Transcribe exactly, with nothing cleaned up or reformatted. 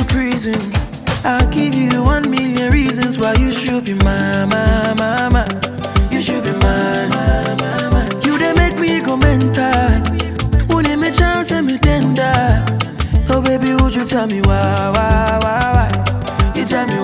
prison. I'll give you one million reasons why you should be my, my, my, my. You should be mine, my, my, my. You they make me go mental. Who name me chance and me tender. Oh baby, would you tell me why, why, why, why? You tell me